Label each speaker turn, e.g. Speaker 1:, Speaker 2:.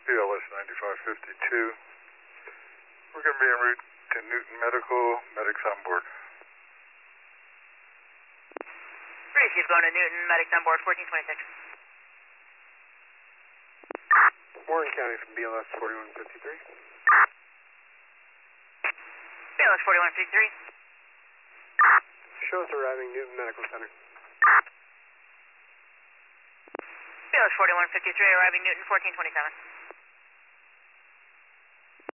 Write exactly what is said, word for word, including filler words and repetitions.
Speaker 1: B L S ninety-five fifty-two. We're going to be en route to Newton Medical, medics on board.
Speaker 2: Received, going to Newton, medics on board, fourteen twenty-six.
Speaker 3: Warren County from B L S forty-one fifty-three.
Speaker 2: B L S forty-one fifty-three.
Speaker 3: Show us arriving Newton Medical Center.
Speaker 2: B L S forty-one fifty-three, arriving Newton, fourteen twenty-seven.